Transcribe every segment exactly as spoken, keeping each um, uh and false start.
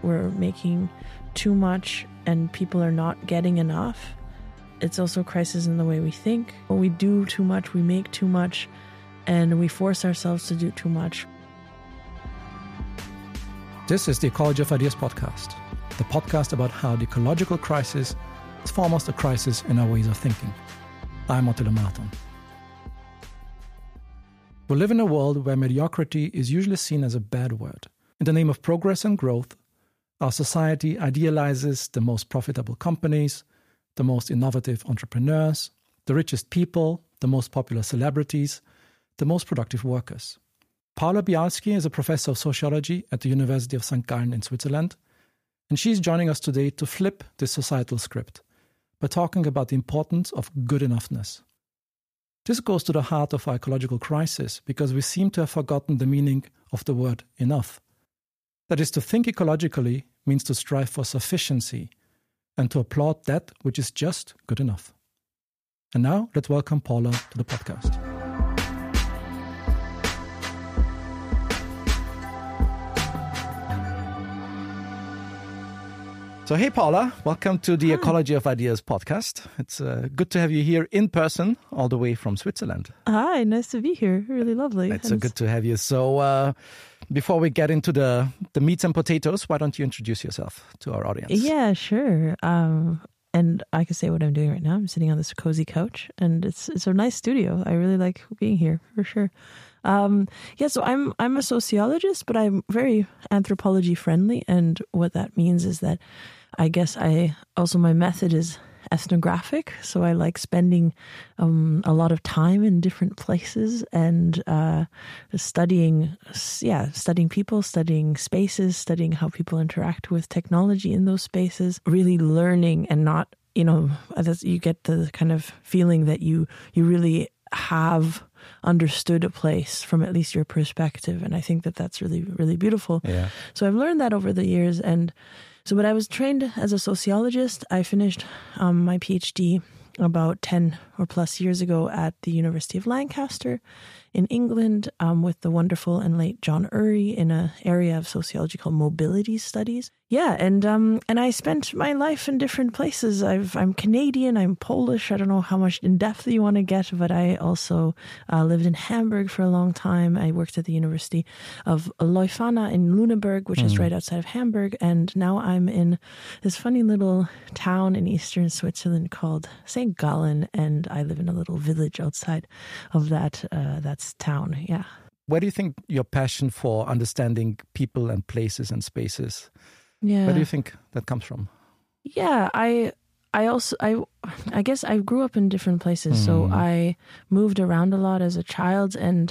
we're making too much and people are not getting enough. It's also a crisis in the way we think. When we do too much, we make too much, and we force ourselves to do too much. This is the Ecology of Ideas podcast, the podcast about how the ecological crisis is foremost a crisis in our ways of thinking. I'm Attila Márton. We live in a world where mediocrity is usually seen as a bad word. In the name of progress and growth, our society idealizes the most profitable companies, the most innovative entrepreneurs, the richest people, the most popular celebrities, the most productive workers. Paula Bialski is a professor of sociology at the University of Sankt Gallen in Switzerland, and she's joining us today to flip this societal script by talking about the importance of good enoughness. This goes to the heart of our ecological crisis because we seem to have forgotten the meaning of the word enough. That is, to think ecologically means to strive for sufficiency and to applaud that which is just good enough. And now, let's welcome Paula to the podcast. So, hey, Paula, welcome to the Hi. Ecology of Ideas podcast. It's uh, good to have you here in person, all the way from Switzerland. Hi, nice to be here. Really lovely. It's so good to have you. So, uh, before we get into the, the meats and potatoes, why don't you introduce yourself to our audience? Yeah, sure. Um, and I can say what I'm doing right now. I'm sitting on this cozy couch, and it's it's a nice studio. I really like being here, for sure. Um, yeah, so I'm I'm a sociologist, but I'm very anthropology friendly, and what that means is that I guess I also my method is ethnographic, so I like spending um, a lot of time in different places and uh, studying, yeah, studying people, studying spaces, studying how people interact with technology in those spaces, really learning and not, you know, you get the kind of feeling that you you really have understood a place from at least your perspective, and I think that that's really, really beautiful. Yeah. So I've learned that over the years, and so, but I was trained as a sociologist. I finished um, my PhD about ten or plus years ago at the University of Lancaster in England um, with the wonderful and late John Urry in an area of sociology called mobility studies. Yeah, and um, and I spent my life in different places. I've, I'm Canadian, I'm Polish. I don't know how much in depth you want to get, but I also uh, lived in Hamburg for a long time. I worked at the University of Leuphana in Lüneburg, which mm. is right outside of Hamburg. And now I'm in this funny little town in eastern Switzerland called Sankt Gallen, and I live in a little village outside of that uh, that's town. Yeah. Where do you think your passion for understanding people and places and spaces, yeah. where do you think that comes from? Yeah, I I also, I I guess I grew up in different places. Mm. So I moved around a lot as a child, and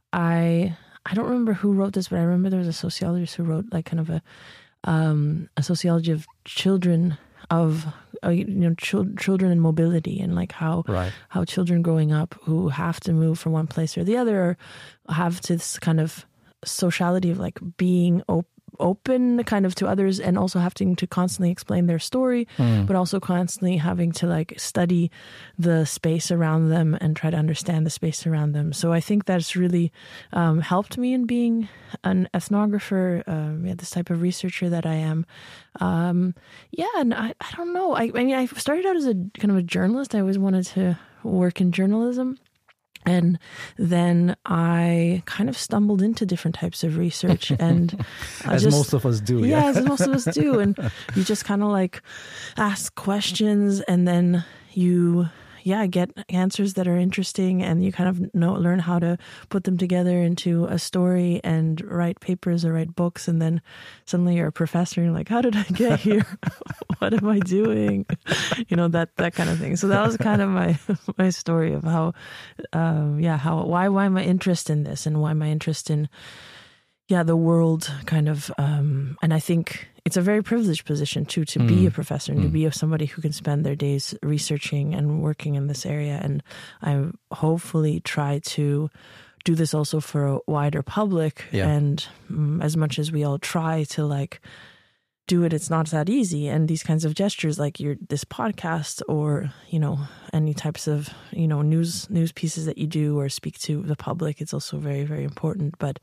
I I don't remember who wrote this, but I remember there was a sociologist who wrote like kind of a, um, a sociology of children of uh, you know ch- children and mobility, and like how right. how children growing up who have to move from one place or the other, or have to this kind of sociality of like being op- open kind of to others, and also having to constantly explain their story, mm. but also constantly having to like study the space around them and try to understand the space around them. So I think that's really um, helped me in being an ethnographer, uh, yeah, this type of researcher that I am. Um, yeah, and I, I don't know. I, I mean, I started out as a kind of a journalist. I always wanted to work in journalism. And then I kind of stumbled into different types of research, and as just, most of us do. Yeah, yeah. as most of us do. And you just kind of like ask questions, and then you, yeah, get answers that are interesting, and you kind of know, learn how to put them together into a story and write papers or write books. And then suddenly you're a professor, and you're like, how did I get here? What am I doing? You know, that, that kind of thing. So that was kind of my, my story of how, um, yeah, how, why, why my interest in this, and why my interest in, yeah, the world kind of, um, and I think it's a very privileged position too, to mm. be a professor and mm. to be somebody who can spend their days researching and working in this area. And I hopefully try to do this also for a wider public. Yeah. And um, as much as we all try to like do it, it's not that easy. And these kinds of gestures, like your this podcast, or, you know, any types of, you know, news news pieces that you do or speak to the public. It's also very, very important. But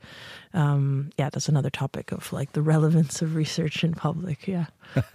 um, yeah, that's another topic of like the relevance of research in public. Yeah.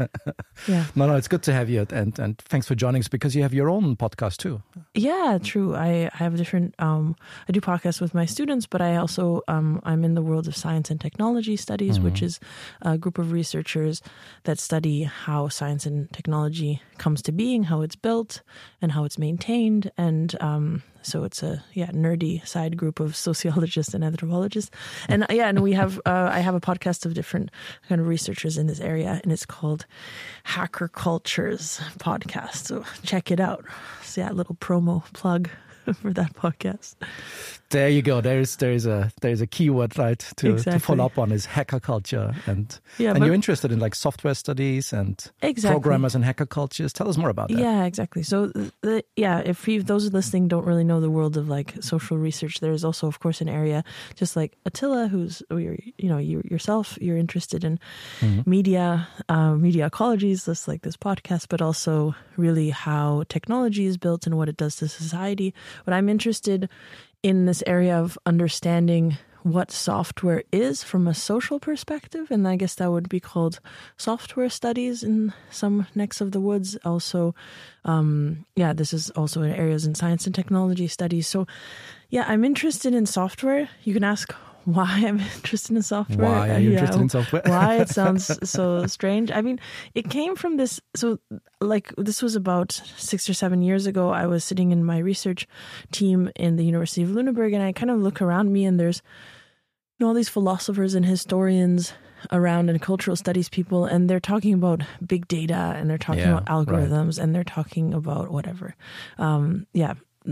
yeah. No, no, it's good to have you. And, and thanks for joining us, because you have your own podcast too. Yeah, true. I, I have a different, um, I do podcasts with my students, but I also, um, I'm in the world of science and technology studies, mm-hmm. which is a group of researchers that study how science and technology comes to being, how it's built and how it's maintained. And um, so it's a yeah nerdy side group of sociologists and anthropologists. And yeah, and we have, uh, I have a podcast of different kind of researchers in this area, and it's called Hacker Cultures Podcast. So check it out. So yeah, a little promo plug for that podcast. There you go. There's there's a there's a keyword, right, to, exactly. to follow up on is hacker culture, and yeah, and you're interested in like software studies and exactly. programmers and hacker cultures. Tell us more about that. Yeah, exactly. So the, yeah, if you, those listening don't really know the world of like social research, there is also, of course, an area just like Attila, who's you know you yourself, you're interested in mm-hmm. media, uh, media ecologies, just like this podcast, but also really how technology is built and what it does to society. But I'm interested in this area of understanding what software is from a social perspective. And I guess that would be called software studies in some necks of the woods. Also, um, yeah, this is also in areas in science and technology studies. So yeah, I'm interested in software. You can ask why I'm interested in software. Why are you yeah, interested in software? Why it sounds so strange. I mean, it came from this. So like this was about six or seven years ago. I was sitting in my research team in the University of Lüneburg, and I kind of look around me, and there's you know, all these philosophers and historians around and cultural studies people, and they're talking about big data, and they're talking yeah, about algorithms, right. and they're talking about whatever. Um, yeah.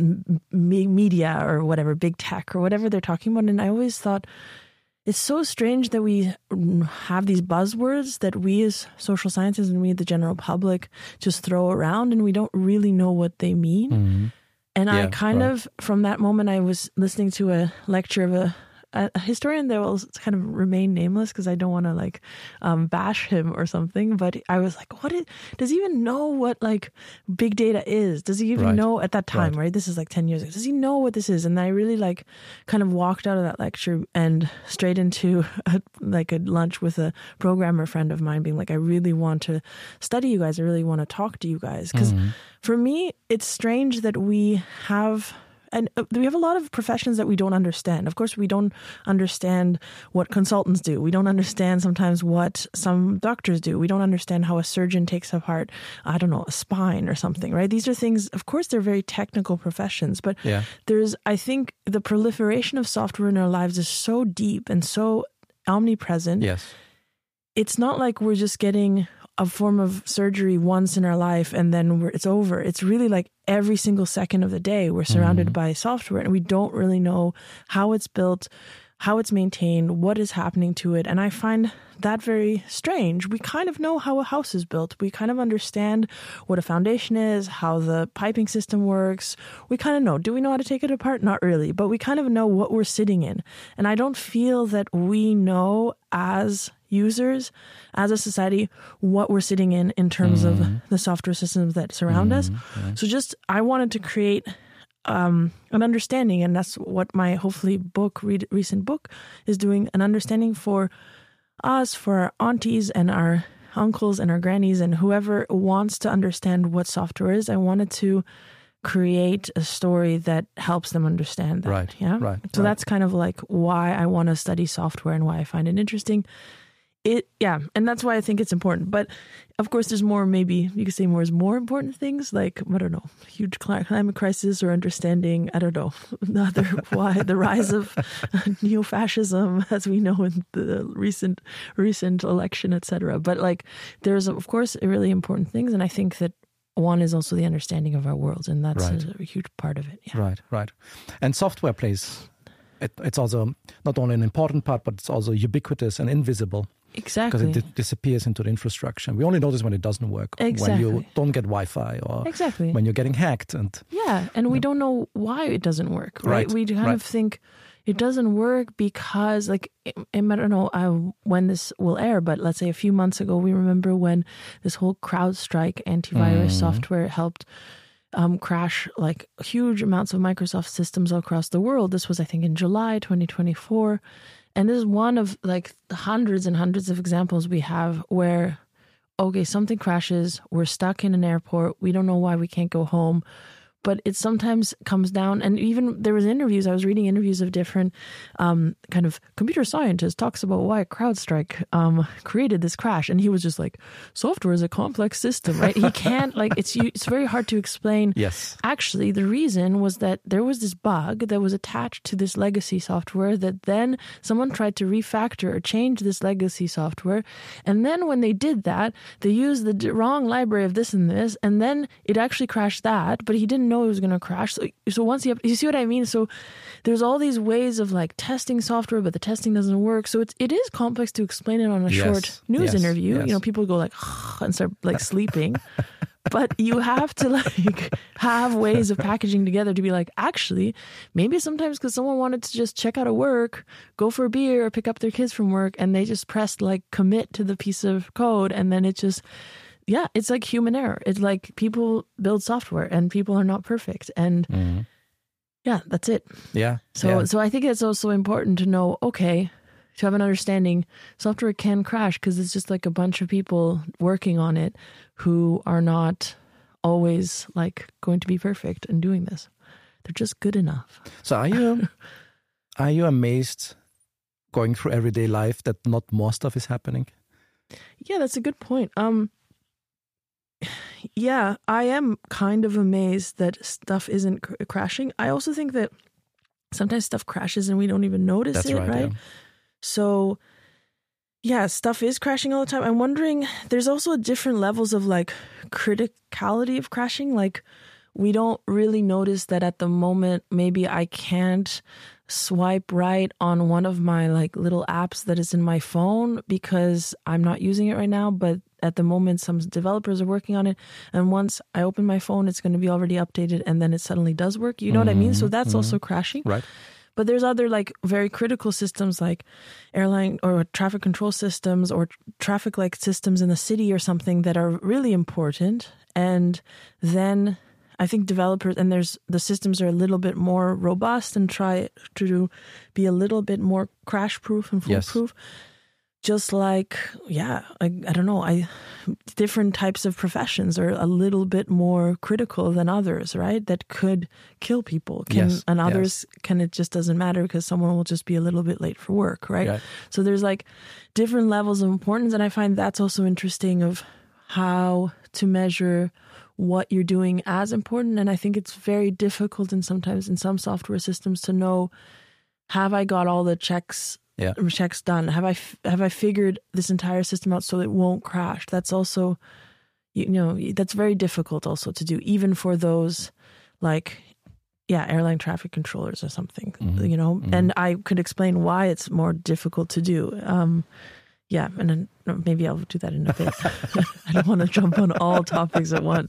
media or whatever, big tech or whatever they're talking about. And I always thought it's so strange that we have these buzzwords that we as social scientists and we the general public just throw around, and we don't really know what they mean. Mm-hmm. And yeah, I kind right. of, from that moment, I was listening to a lecture of a a historian that will kind of remain nameless because I don't want to like um, bash him or something. But I was like, what is, does he even know what like big data is? Does he even right. know at that time, right. right? This is like ten years ago. Does he know what this is? And I really like kind of walked out of that lecture and straight into a, like a lunch with a programmer friend of mine being like, I really want to study you guys. I really want to talk to you guys. Because mm-hmm. for me, it's strange that we have... And we have a lot of professions that we don't understand. Of course, we don't understand what consultants do. We don't understand sometimes what some doctors do. We don't understand how a surgeon takes apart, I don't know, a spine or something, right? These are things, of course, they're very technical professions. But yeah. there's, I think, the proliferation of software in our lives is so deep and so omnipresent. Yes. It's not like we're just getting a form of surgery once in our life and then we're, it's over. It's really like every single second of the day we're surrounded mm-hmm. by software, and we don't really know how it's built, how it's maintained, what is happening to it. And I find that very strange. We kind of know how a house is built. We kind of understand what a foundation is, how the piping system works. We kind of know. Do we know how to take it apart? Not really, but we kind of know what we're sitting in. And I don't feel that we know as users, as a society, what we're sitting in in terms mm-hmm. of the software systems that surround mm-hmm. us. Yeah. So just, I wanted to create um, an understanding, and that's what my hopefully book, read, recent book is doing, an understanding for us, for our aunties and our uncles and our grannies and whoever wants to understand what software is. I wanted to create a story that helps them understand that. Right, yeah? right. So right. that's kind of like why I want to study software and why I find it interesting. It, yeah, and that's why I think it's important. But of course, there's more, maybe you could say more is more important things like, I don't know, huge climate crisis or understanding, I don't know, the other, why the rise of neo-fascism, as we know in the recent recent election, et cetera. But like, there's, of course, really important things. And I think that one is also the understanding of our world. And that's right. a, a huge part of it. Yeah. Right, right. And software plays, it, it's also not only an important part, but it's also ubiquitous and invisible. Exactly. Because it di- disappears into the infrastructure. We only notice when it doesn't work. Exactly. When you don't get Wi-Fi or exactly. when you're getting hacked. And yeah, and we don't know why it doesn't work, right? right. We kind right. of think it doesn't work because, like, I don't know uh, when this will air, but let's say a few months ago, we remember when this whole CrowdStrike antivirus mm. software helped um, crash like huge amounts of Microsoft systems all across the world. This was, I think, in July twenty twenty-four. And this is one of like the hundreds and hundreds of examples we have where, okay, something crashes, we're stuck in an airport, we don't know why we can't go home. But it sometimes comes down, and even there was interviews, I was reading interviews of different um, kind of computer scientists talks about why CrowdStrike um, created this crash. And he was just like, software is a complex system, right? He can't, like, it's it's very hard to explain. Yes. Actually, the reason was that there was this bug that was attached to this legacy software that then someone tried to refactor or change this legacy software. And then when they did that, they used the wrong library of this and this, and then it actually crashed that, but he didn't know it was going to crash. So, so once you have, you see what I mean? So there's all these ways of like testing software, but the testing doesn't work. So it's, it is complex to explain it on a yes. short news yes. interview. Yes. You know, people go like, and start like sleeping, but you have to like have ways of packaging together to be like, actually, maybe sometimes because someone wanted to just check out of work, go for a beer or pick up their kids from work, and they just pressed like commit to the piece of code. And then it just, yeah, it's like human error. It's like people build software and people are not perfect. And mm-hmm. yeah, that's it. Yeah. So yeah. so I think it's also important to know, okay, to have an understanding, software can crash because it's just like a bunch of people working on it who are not always like going to be perfect in doing this. They're just good enough. So are you are you amazed going through everyday life that not more stuff is happening? Yeah, that's a good point. Um Yeah, I am kind of amazed that stuff isn't cr- crashing. I also think that sometimes stuff crashes and we don't even notice That's it, right? right? Yeah. So, yeah, stuff is crashing all the time. I'm wondering, there's also different levels of like criticality of crashing. Like, we don't really notice that at the moment, maybe I can't swipe right on one of my like little apps that is in my phone because I'm not using it right now, but at the moment some developers are working on it, and once I open my phone it's going to be already updated and then it suddenly does work, you know mm-hmm, what I mean? So that's mm-hmm. also crashing, right? But there's other like very critical systems like airline or traffic control systems or traffic like systems in the city or something that are really important, and then I think developers, and there's the systems are a little bit more robust and try to be a little bit more crash proof and foolproof. Yes. Just like, yeah, I, I don't know, I different types of professions are a little bit more critical than others, right? That could kill people. Can, yes. And others yes. can, it just doesn't matter because someone will just be a little bit late for work, right? Yeah. So there's like different levels of importance. And I find that's also interesting of how to measure what you're doing as important. And I think it's very difficult and sometimes in some software systems to know, have I got all the checks yeah. checks done? Have I have I figured this entire system out so it won't crash? That's also, you know, that's very difficult also to do, even for those like, yeah, airline traffic controllers or something, mm-hmm. you know, mm-hmm. and I could explain why it's more difficult to do. Um, Yeah, and then maybe I'll do that in a bit. I don't want to jump on all topics at once.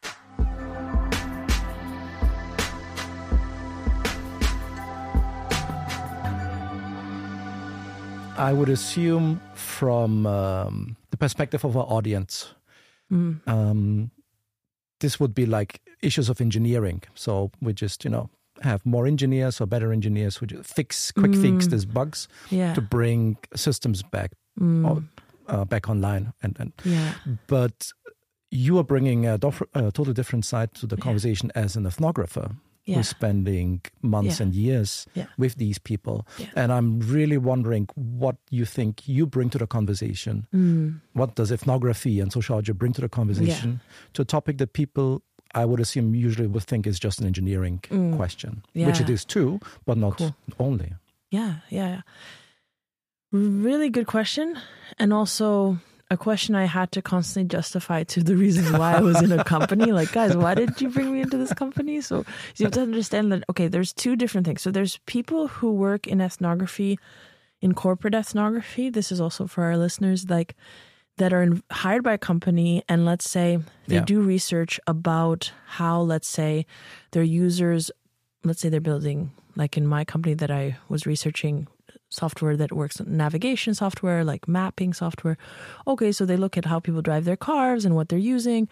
I would assume from um, the perspective of our audience, mm. um, this would be like issues of engineering. So we just, you know, have more engineers or better engineers who just fix, quick mm. fix these bugs yeah. to bring systems back. Mm. Or, Uh, back online, and, and yeah. but you are bringing a, dof- a totally different side to the conversation yeah. as an ethnographer yeah. who's spending months yeah. and years yeah. with these people, yeah. and I'm really wondering what you think you bring to the conversation. Mm. What does ethnography and sociology bring to the conversation yeah. to a topic that people, I would assume, usually would think is just an engineering mm. question, yeah. which it is too, but not cool. only. Yeah, yeah, yeah. Really good question. And also a question I had to constantly justify to the reasons why I was in a company. Like, guys, why did you bring me into this company? So you have to understand that, okay, there's two different things. So there's people who work in ethnography, in corporate ethnography. This is also for our listeners, like that are in, hired by a company. And let's say they yeah. do research about how, let's say, their users, let's say they're building, like in my company that I was researching, software that works on navigation software, like mapping software. Okay, so they look at how people drive their cars and what they're using.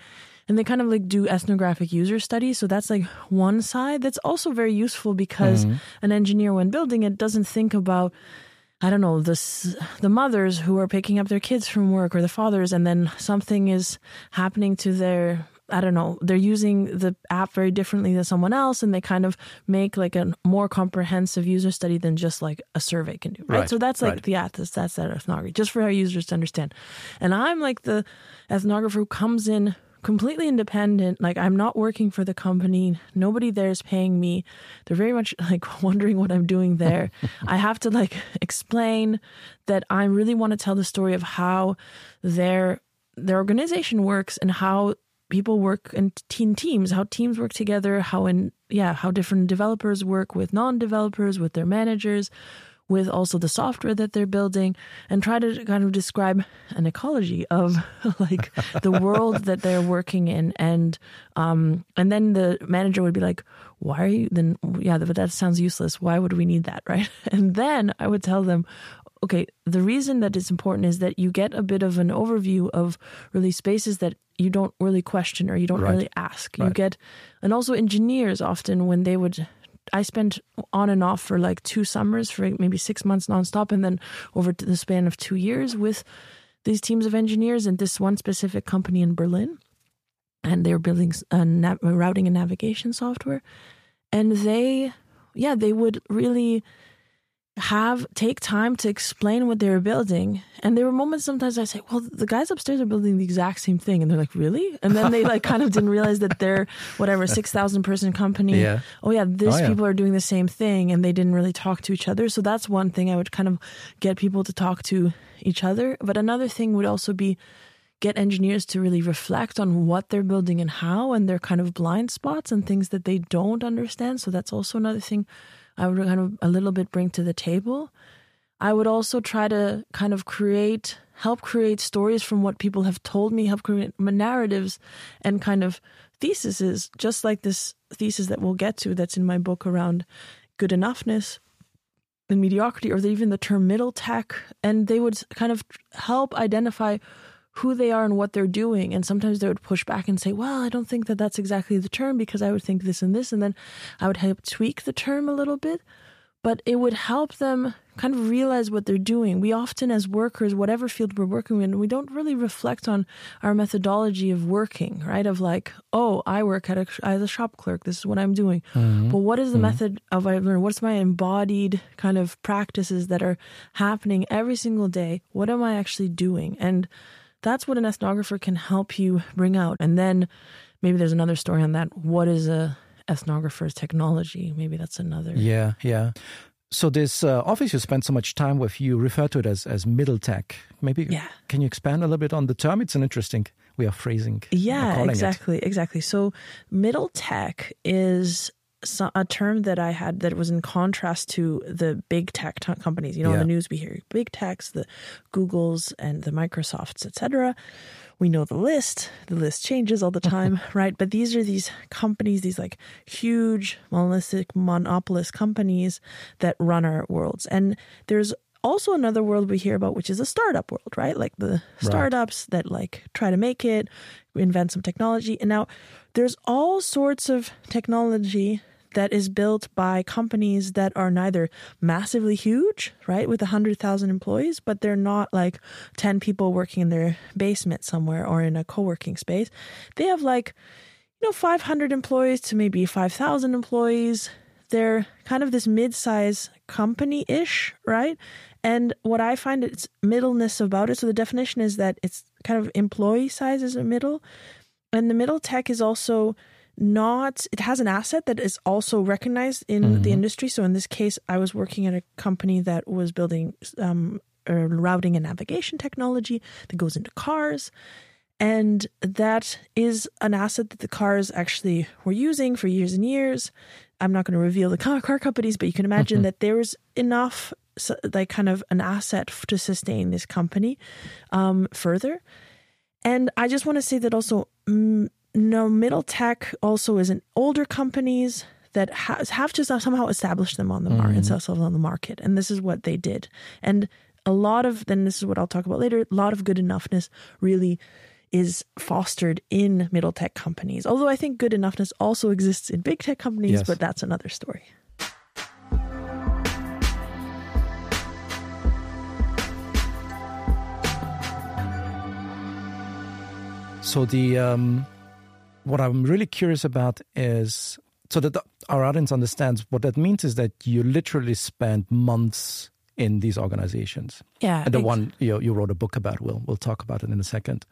And they kind of like do ethnographic user studies. So that's like one side that's also very useful because mm-hmm. an engineer, when building it, doesn't think about, I don't know, the, the mothers who are picking up their kids from work or the fathers, and then something is happening to their, I don't know, they're using the app very differently than someone else, and they kind of make like a more comprehensive user study than just like a survey can do, right? right. So that's like right. the ethos, that's that ethnography, just for our users to understand. And I'm like the ethnographer who comes in completely independent, like I'm not working for the company, nobody there is paying me. They're very much like wondering what I'm doing there. I have to like explain that I really want to tell the story of how their their organization works and how people work in team teams, how teams work together, how in yeah, how different developers work with non-developers, with their managers, with also the software that they're building, and try to kind of describe an ecology of like the world that they're working in. And um, and then the manager would be like, why are you then? Yeah, but that sounds useless. Why would we need that? Right. And then I would tell them, okay, the reason that it's important is that you get a bit of an overview of really spaces that you don't really question or you don't right. really ask. Right. You get, and also engineers often when they would, I spent on and off for like two summers for maybe six months nonstop, and then over to the span of two years with these teams of engineers and this one specific company in Berlin. And they were building a nav- routing and navigation software. And they, yeah, they would really have take time to explain what they were building. And there were moments sometimes I say, well, the guys upstairs are building the exact same thing. And they're like, really? And then they like kind of didn't realize that they're whatever six thousand person company. Yeah. Oh yeah, these oh, yeah. people are doing the same thing, and they didn't really talk to each other. So that's one thing I would kind of get people to talk to each other. But another thing would also be get engineers to really reflect on what they're building and how, and their kind of blind spots and things that they don't understand. So that's also another thing I would kind of a little bit bring to the table. I would also try to kind of create, help create stories from what people have told me, help create narratives and kind of theses, just like this thesis that we'll get to that's in my book around good enoughness and mediocrity, or even the term middle tech. And they would kind of help identify who they are and what they're doing. And sometimes they would push back and say, well, I don't think that that's exactly the term because I would think this and this. And then I would help tweak the term a little bit, but it would help them kind of realize what they're doing. We often as workers, whatever field we're working in, we don't really reflect on our methodology of working, right? Of like, oh, I work at a, as a shop clerk. This is what I'm doing. Mm-hmm. But what is the mm-hmm. method of I learn? What's my embodied kind of practices that are happening every single day? What am I actually doing? And that's what an ethnographer can help you bring out. And then maybe there's another story on that. What is a ethnographer's technology? Maybe that's another. Yeah, yeah. So this uh, office you spend so much time with, you refer to it as, as middle tech. Maybe yeah. Can you expand a little bit on the term? It's an interesting way of phrasing. Yeah, exactly, it. exactly. So middle tech is a term that I had that was in contrast to the big tech t- companies. You know, yeah. in the news we hear big techs, the Googles and the Microsofts, et cetera. We know the list. The list changes all the time, right? But these are these companies, these like huge, monolithic, monopolist companies that run our worlds. And there's also another world we hear about, which is a startup world, right? Like the startups right. that like try to make it, invent some technology. And now there's all sorts of technology that is built by companies that are neither massively huge, right, with one hundred thousand employees, but they're not like ten people working in their basement somewhere or in a co-working space. They have like, you know, five hundred employees to maybe five thousand employees. They're kind of this mid-size company-ish, right? And what I find it's middleness about it. So the definition is that it's kind of employee size is a middle. And the middle tech is also not, it has an asset that is also recognized in mm-hmm. the industry. So in this case, I was working at a company that was building um, a routing and navigation technology that goes into cars. And that is an asset that the cars actually were using for years and years. I'm not going to reveal the car, car companies, but you can imagine that there was enough, like kind of an asset to sustain this company um, further. And I just want to say that also, mm, no, middle tech also is in older companies that has, have to somehow establish them on the market, mm-hmm. themselves on the market. And this is what they did. And a lot of, then this is what I'll talk about later, a lot of good enoughness really is fostered in middle tech companies. Although I think good enoughness also exists in big tech companies, yes. but that's another story. So the um, what I'm really curious about is, so that the, our audience understands what that means is that you literally spend months in these organizations. Yeah. And the ex- one you, you wrote a book about, we'll, we'll talk about it in a second.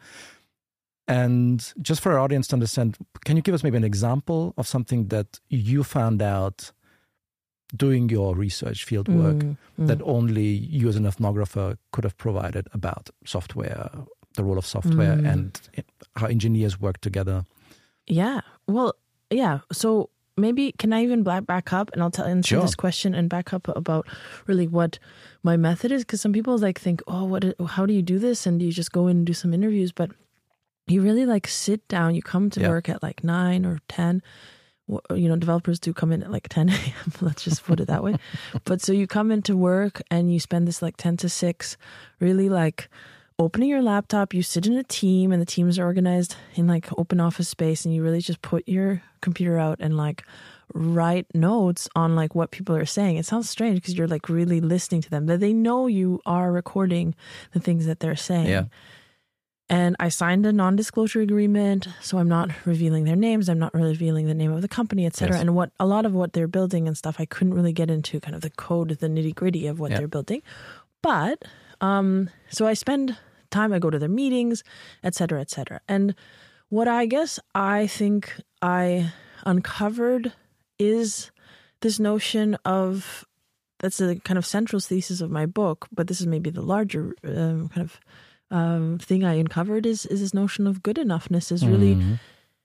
And just for our audience to understand, can you give us maybe an example of something that you found out doing your research field work mm, mm. that only you as an ethnographer could have provided about software, the role of software mm. and how engineers work together? Yeah. Well, yeah. So maybe can I even back up and I'll tell answer sure. this question and back up about really what my method is, because some people like think, oh, what? How do you do this? And you just go in and do some interviews, but you really like sit down. You come to yeah. work at like nine or ten. You know, developers do come in at like ten a.m. Let's just put it that way. But so you come into work and you spend this like ten to six, really like opening your laptop. You sit in a team and the teams are organized in like open office space, and you really just put your computer out and like write notes on like what people are saying. It sounds strange because you're like really listening to them, that they know you are recording the things that they're saying. Yeah. And I signed a non-disclosure agreement, so I'm not revealing their names. I'm not revealing the name of the company, et cetera. Yes. And what a lot of what they're building and stuff, I couldn't really get into kind of the code, the nitty-gritty of what yeah. they're building. But um, so I spend time, I go to their meetings, et cetera, et cetera. And what I guess I think I uncovered is this notion of, that's the kind of central thesis of my book, but this is maybe the larger um, kind of Um, thing I uncovered is is this notion of good enoughness is really, mm-hmm.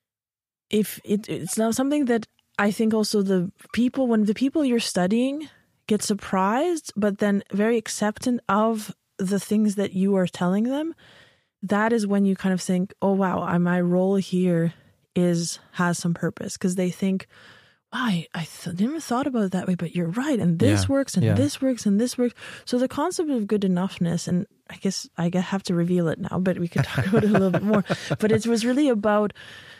if it, it's not something that I think also the people, when the people you're studying get surprised, but then very acceptant of the things that you are telling them, that is when you kind of think, oh wow, I, my role here is has some purpose, because they think, wow, I, I th- never thought about it that way, but you're right, and this yeah. works, and yeah. this works, and this works. So the concept of good enoughness, and I guess I have to reveal it now, but we could talk about it a little bit more. But it was really about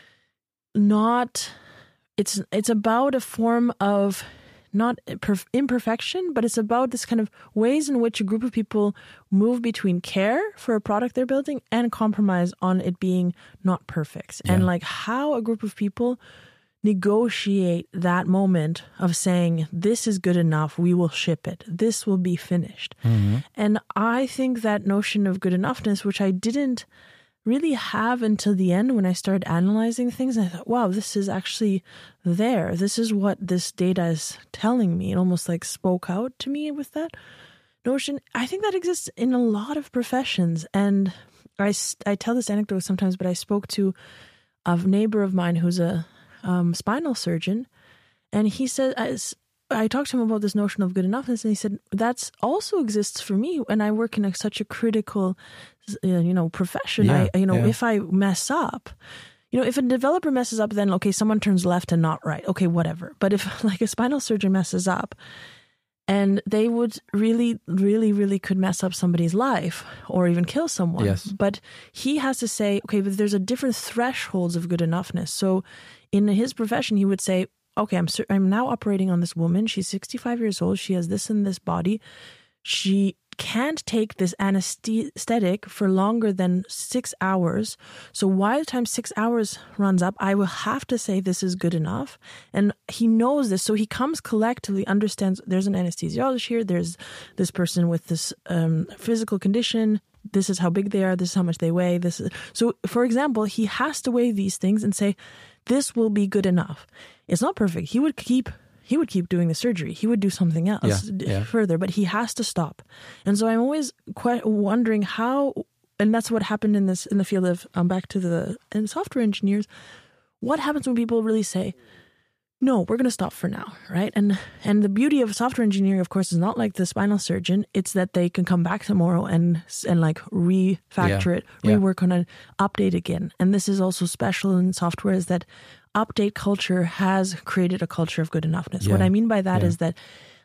not, it's it's about a form of not perf- imperfection, but it's about this kind of ways in which a group of people move between care for a product they're building and compromise on it being not perfect. Yeah. And like how a group of people negotiate that moment of saying, this is good enough, we will ship it, this will be finished. Mm-hmm. And I think that notion of good enoughness, which I didn't really have until the end when I started analyzing things, I thought, wow, this is actually there. This is what this data is telling me. It almost like spoke out to me with that notion. I think that exists in a lot of professions. And I, I tell this anecdote sometimes, but I spoke to a neighbor of mine who's a Um, spinal surgeon, and he said, as I talked to him about this notion of good enoughness, and he said that also exists for me, and I work in a, such a critical, uh, you know, profession. Yeah, I, you know, yeah. if I mess up, you know, if a developer messes up, then okay, someone turns left and not right, okay, whatever. But if like a spinal surgeon messes up, and they would really, really, really could mess up somebody's life or even kill someone. Yes. But he has to say, okay, but there's a different thresholds of good enoughness. So in his profession, he would say, okay, I'm I'm now operating on this woman. She's sixty-five years old. She has this in this body. She can't take this anesthetic for longer than six hours. So by the time six hours runs up, I will have to say this is good enough. And he knows this. So he comes collectively, understands there's an anesthesiologist here. There's this person with this um, physical condition. This is how big they are. This is how much they weigh. This is... So, for example, he has to weigh these things and say, this will be good enough. It's not perfect. He would keep... He would keep doing the surgery. He would do something else yeah, yeah. further, but he has to stop. And so I'm always quite wondering how, and that's what happened in this in the field of um, back to the and software engineers. What happens when people really say, "No, we're going to stop for now," right? And and the beauty of software engineering, of course, is not like the spinal surgeon. It's that they can come back tomorrow and and like refactor yeah, it, rework yeah. on it, update again. And this is also special in software is that update culture has created a culture of good enoughness. Yeah. What I mean by that yeah. is that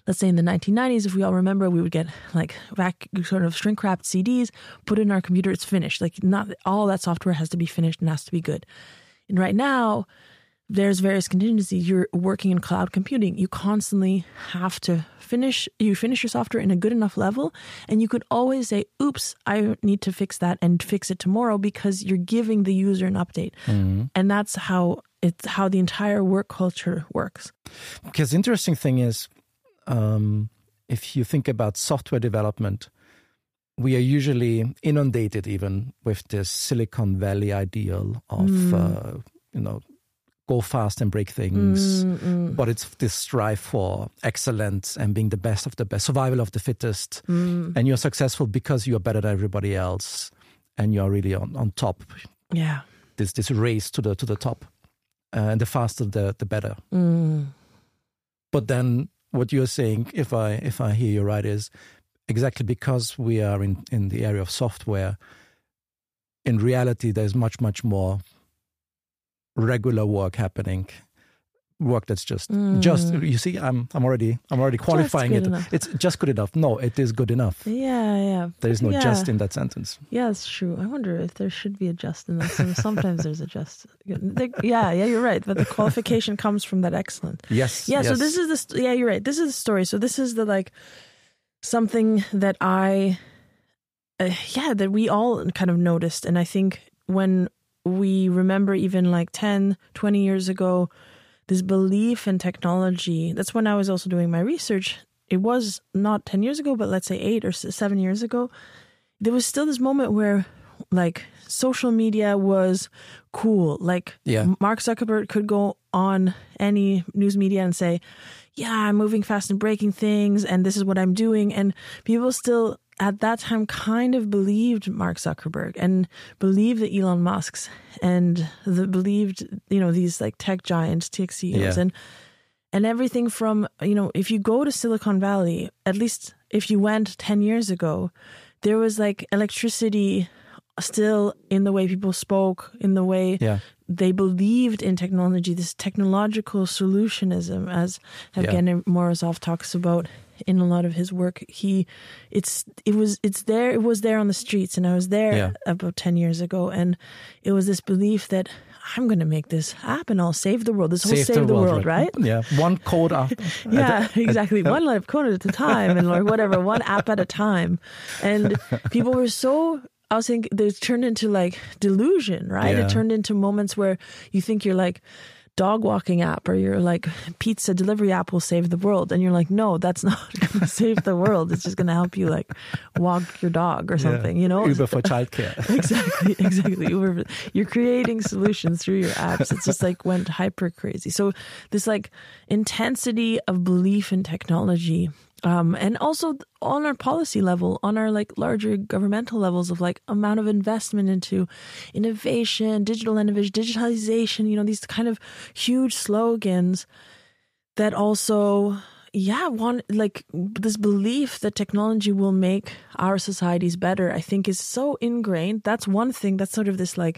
let's say in the nineteen nineties, if we all remember, we would get like vac sort of shrink wrapped C Ds, put it in our computer, it's finished. Like not all that software has to be finished and has to be good. And right now, there's various contingencies. You're working in cloud computing. You constantly have to finish, you finish your software in a good enough level. And you could always say, oops, I need to fix that and fix it tomorrow, because you're giving the user an update. Mm-hmm. And that's how it's how the entire work culture works. Because the interesting thing is, um, if you think about software development, we are usually inundated even with this Silicon Valley ideal of, mm. uh, you know, go fast and break things. Mm, mm. But it's this strive for excellence and being the best of the best, survival of the fittest. Mm. And you're successful because you're better than everybody else. And you're really on, on top. Yeah. This this race to the to the top. Uh, and the faster, the, the better. Mm. But then what you're saying, if I if I hear you right, is exactly because we are in, in the area of software, in reality, there's much, much more regular work happening, work that's just mm. just you see I'm I'm already I'm already qualifying it. Enough. It's just good enough. No, it is good enough. Yeah, yeah. There is no yeah. just in that sentence. Yeah, it's true. I wonder if there should be a just in that sentence. Sometimes there's a just. Yeah, yeah, you're right. But the qualification comes from that excellent. Yes. Yeah. Yes. So this is the yeah, you're right. This is the story. So this is the like something that I uh, yeah that we all kind of noticed, and I think when we remember even like ten, twenty years ago, this belief in technology, that's when I was also doing my research. It was not ten years ago, but let's say eight or seven years ago. There was still this moment where like social media was cool. Like yeah. Mark Zuckerberg could go on any news media and say, yeah, I'm moving fast and breaking things and this is what I'm doing. And people still at that time kind of believed Mark Zuckerberg and believed the Elon Musks and the believed, you know, these like tech giants, tech C E Os, yeah. and and everything from, you know, if you go to Silicon Valley, at least if you went ten years ago, there was like electricity still in the way people spoke, in the way yeah. they believed in technology, this technological solutionism, as Evgeny yeah. Morozov talks about in a lot of his work. He, it's, it was, it's there, it was there on the streets, and I was there yeah. about ten years ago, and it was this belief that I'm going to make this happen. I'll save the world. This whole save, save the, the world, world right? right? Yeah, one code after. yeah, exactly. One live code at a time, and or whatever, one app at a time. And people were so, I was thinking, they turned into like delusion, right? Yeah. It turned into moments where you think you're like, dog walking app or your like pizza delivery app will save the world, and you're like, no, that's not going to save the world. It's just going to help you like walk your dog or something, yeah. you know. Uber for childcare. exactly, exactly. Uber. You're creating solutions through your apps. It's just like went hyper crazy. So this like intensity of belief in technology. Um, and also on our policy level, on our like larger governmental levels of like amount of investment into innovation, digital innovation, digitalization, you know, these kind of huge slogans that also, yeah, want like this belief that technology will make our societies better, I think is so ingrained. That's one thing. That's sort of this like,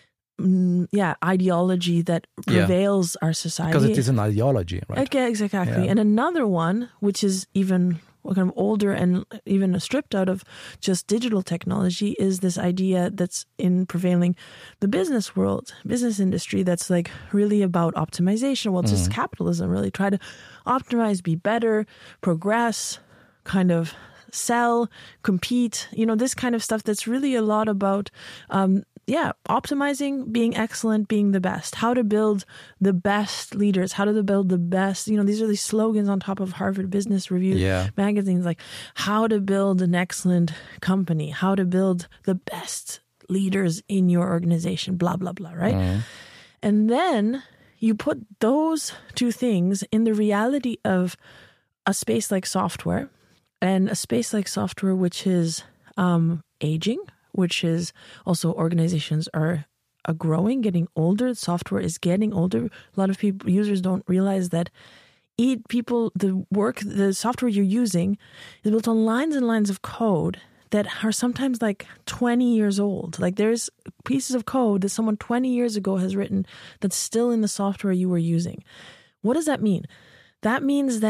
yeah, ideology that prevails yeah. our society. Because it is an ideology, right? Okay, exactly. Yeah. And another one, which is even kind of older and even stripped out of just digital technology, is this idea that's in prevailing the business world, business industry, that's like really about optimization. Well, it's mm. just capitalism, really. Try to optimize, be better, progress, kind of sell, compete, you know, this kind of stuff that's really a lot about um, yeah, optimizing, being excellent, being the best, how to build the best leaders, how to build the best, you know, these are these slogans on top of Harvard Business Review yeah. magazines, like how to build an excellent company, how to build the best leaders in your organization, blah, blah, blah, right? Mm. And then you put those two things in the reality of a space like software, and a space like software which is um, aging, which is also organizations are, are growing, getting older. Software is getting older. A lot of people, users don't realize that eat people, the work, the software you're using is built on lines and lines of code that are sometimes like twenty years old. Like there's pieces of code that someone twenty years ago has written that's still in the software you were using. What does that mean? That means that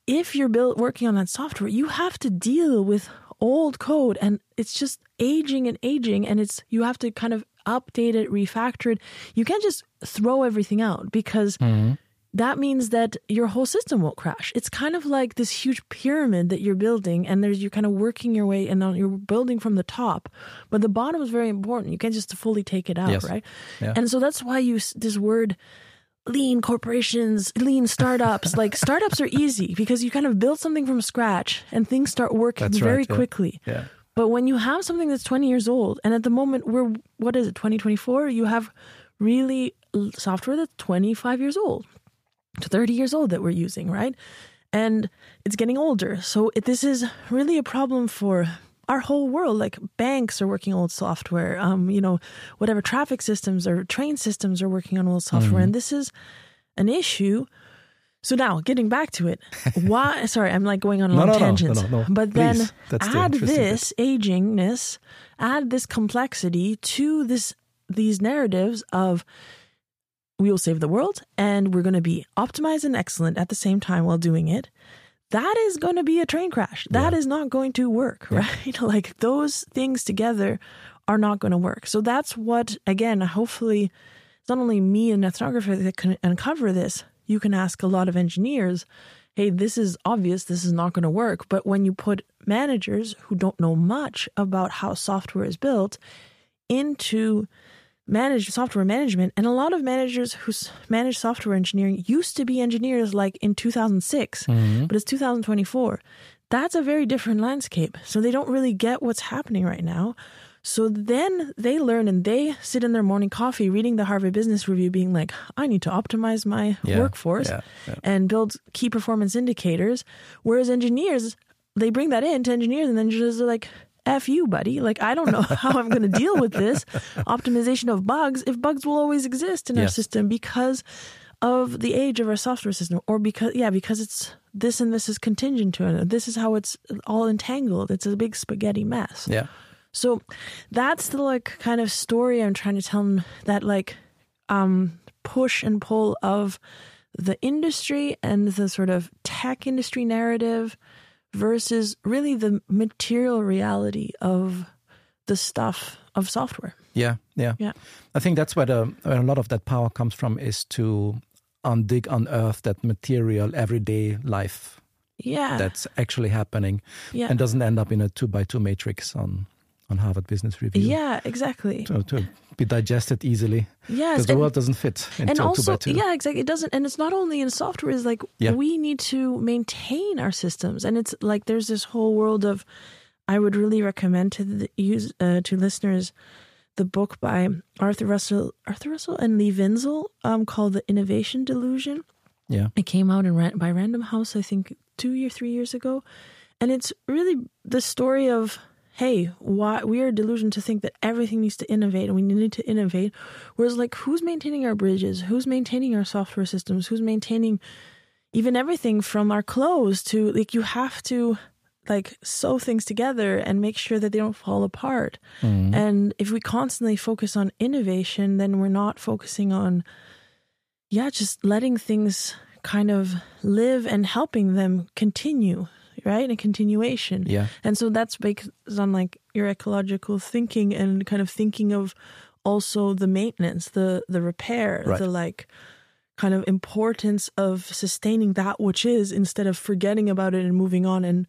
if you're built, working on that software, you have to deal with old code, and it's just aging and aging, and it's you have to kind of update it, refactor it. You can't just throw everything out, because mm-hmm. that means that your whole system won't crash. It's kind of like this huge pyramid that you're building, and there's you're kind of working your way, and you're building from the top, but the bottom is very important. You can't just fully take it out, yes. right? Yeah. And so that's why you this word lean corporations, lean startups. Like startups are easy because you kind of build something from scratch and things start working that's very right, yeah. quickly. Yeah. But when you have something that's twenty years old, and at the moment we're, what is it, twenty twenty-four, you have really software that's twenty-five years old to thirty years old that we're using, right? And it's getting older. So it, this is really a problem for our whole world. Like banks are working old software, um, you know, whatever traffic systems or train systems are working on old software. Mm-hmm. And this is an issue. So now getting back to it, why, sorry, I'm like going on long no, no, tangents, no, no, no. but Please. then That's add the this agingness, add this complexity to this, these narratives of we will save the world and we're going to be optimized and excellent at the same time while doing it. That is going to be a train crash. That yeah. is not going to work, yeah. right? Like those things together are not going to work. So that's what, again, hopefully it's not only me and ethnographer that can uncover this. You can ask a lot of engineers, hey, this is obvious, this is not going to work. But when you put managers who don't know much about how software is built into manage software management, and a lot of managers who manage software engineering used to be engineers like in two thousand six, mm-hmm. but it's two thousand twenty-four. That's a very different landscape. So they don't really get what's happening right now. So then they learn and they sit in their morning coffee reading the Harvard Business Review being like, I need to optimize my yeah, workforce yeah, yeah. and build key performance indicators. Whereas engineers, they bring that in to engineers and then just like, F you, buddy. Like, I don't know how I'm going to deal with this optimization of bugs if bugs will always exist in yes. our system because of the age of our software system, or because, yeah, because it's this and this is contingent to it. This is how it's all entangled. It's a big spaghetti mess. Yeah. So that's the like kind of story I'm trying to tell them, that like um, push and pull of the industry and the sort of tech industry narrative versus really the material reality of the stuff of software. Yeah, yeah. yeah. I think that's where, the, where a lot of that power comes from, is to undig, unearth that material, everyday life yeah. that's actually happening yeah. and doesn't end up in a two-by-two matrix on, on Harvard Business Review. Yeah, exactly. To, to be digested easily. Yes. Because the world doesn't fit into and also, a two-by-two. Yeah, exactly. It doesn't. And it's not only in software. It's like yeah. we need to maintain our systems. And it's like there's this whole world of, I would really recommend to the use uh, to listeners the book by Arthur Russell, Arthur Russell and Lee Winsel um, called The Innovation Delusion. Yeah. It came out in by Random House, I think, two or three years ago. And it's really the story of, hey, why we are delusioned to think that everything needs to innovate and we need to innovate. Whereas, like, who's maintaining our bridges? Who's maintaining our software systems? Who's maintaining even everything from our clothes to, like, you have to, like, sew things together and make sure that they don't fall apart. Mm-hmm. And if we constantly focus on innovation, then we're not focusing on, yeah, just letting things kind of live and helping them continue. Right? A continuation. Yeah. And so that's based on like your ecological thinking and kind of thinking of also the maintenance, the the repair, right. the like kind of importance of sustaining that which is instead of forgetting about it and moving on and